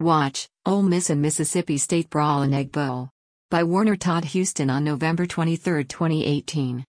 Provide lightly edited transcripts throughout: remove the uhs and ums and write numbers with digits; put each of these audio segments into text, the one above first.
Watch, Ole Miss and Mississippi State brawl in Egg Bowl. By Warner Todd Houston on November 23, 2018.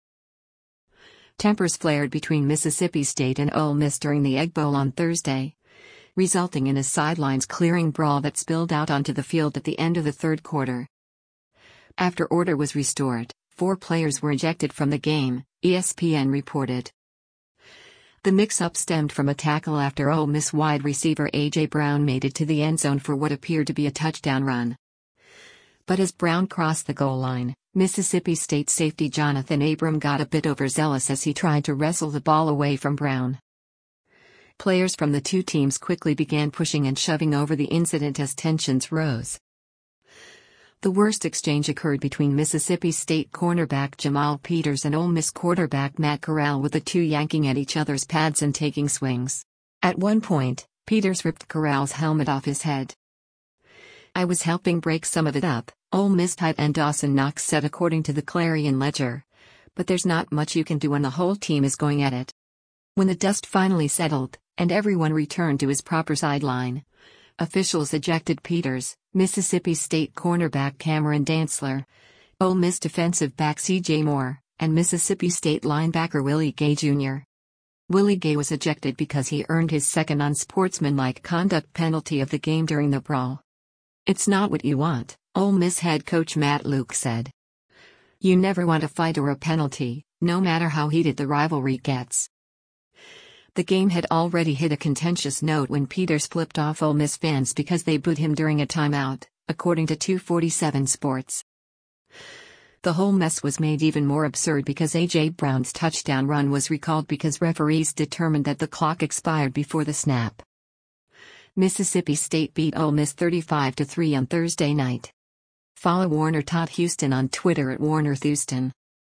Tempers flared between Mississippi State and Ole Miss during the Egg Bowl on Thursday, resulting in a sidelines-clearing brawl that spilled out onto the field at the end of the third quarter. After order was restored, 4 players were ejected from the game, ESPN reported. The mix-up stemmed from a tackle after Ole Miss wide receiver A.J. Brown made it to the end zone for what appeared to be a touchdown run. But as Brown crossed the goal line, Mississippi State safety Jonathan Abram got a bit overzealous as he tried to wrestle the ball away from Brown. Players from the two teams quickly began pushing and shoving over the incident as tensions rose. The worst exchange occurred between Mississippi State cornerback Jamal Peters and Ole Miss quarterback Matt Corral, with the two yanking at each other's pads and taking swings. At one point, Peters ripped Corral's helmet off his head. "I was helping break some of it up," Ole Miss tight end Dawson Knox said, according to the Clarion Ledger. "But there's not much you can do when the whole team is going at it." When the dust finally settled, and everyone returned to his proper sideline, officials ejected Peters, Mississippi State cornerback Cameron Dantzler, Ole Miss defensive back C.J. Moore, and Mississippi State linebacker Willie Gay Jr. Willie Gay was ejected because he earned his second unsportsmanlike conduct penalty of the game during the brawl. "It's not what you want," Ole Miss head coach Matt Luke said. "You never want a fight or a penalty, no matter how heated the rivalry gets." The game had already hit a contentious note when Peters flipped off Ole Miss fans because they booed him during a timeout, according to 247 Sports. The whole mess was made even more absurd because A.J. Brown's touchdown run was recalled because referees determined that the clock expired before the snap. Mississippi State beat Ole Miss 35-3 on Thursday night. Follow Warner Todd Houston on Twitter at WarnerThouston.